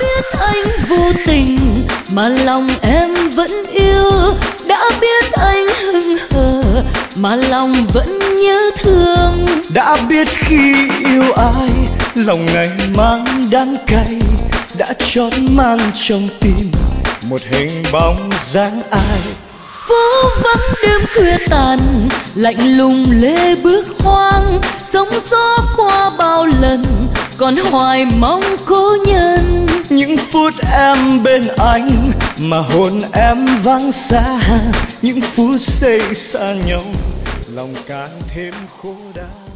biết anh vô tình mà lòng em vẫn yêu, đã biết anh hững hờ mà lòng vẫn nhớ thương, đã biết khi yêu ai lòng ngày mang đắng cay, đã chót mang trong tim một hình bóng dáng ai. phố vắng đêm khuya tàn, lạnh lùng lê bước hoang, sóng gió qua bao lần còn hoài mong cố nhân. Những phút em bên anh mà hồn em vắng xa, những phút giây xa nhau lòng càng thêm khổ đau.